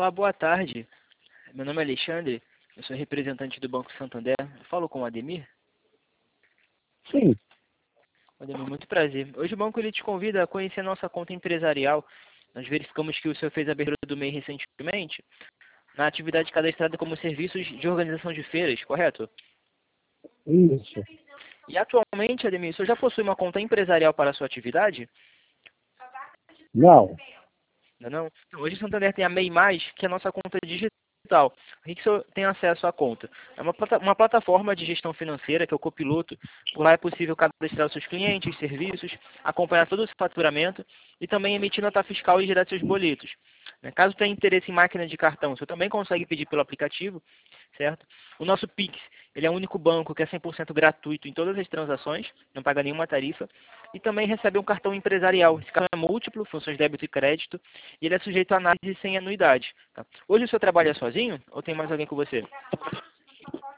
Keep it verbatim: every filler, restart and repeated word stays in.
Olá, boa tarde. Meu nome é Alexandre, eu sou representante do Banco Santander. Eu falo com o Ademir? Sim. Ademir, muito prazer. Hoje o banco ele te convida a conhecer a nossa conta empresarial. Nós verificamos que o senhor fez a abertura do M E I recentemente na atividade cadastrada como serviços de organização de feiras, correto? Isso. E atualmente, Ademir, o senhor já possui uma conta empresarial para a sua atividade? Não. Não, não? Então, hoje o Santander tem a M E I Mais, que é a nossa conta digital. O que o senhor tem acesso à conta? É uma, plata uma plataforma de gestão financeira, que é o Copiloto. Por lá é possível cadastrar os seus clientes, serviços, acompanhar todo o seu faturamento e também emitir nota fiscal e gerar seus boletos. Né, caso tenha interesse em máquina de cartão, o senhor também consegue pedir pelo aplicativo, certo? O nosso Pix, ele é o único banco que é cem por cento gratuito em todas as transações, não paga nenhuma tarifa, e também recebe um cartão empresarial. Esse cartão é múltiplo, funções de débito e crédito, e ele é sujeito a análise sem anuidade. Tá? Hoje o senhor trabalha sozinho ou tem mais alguém com você?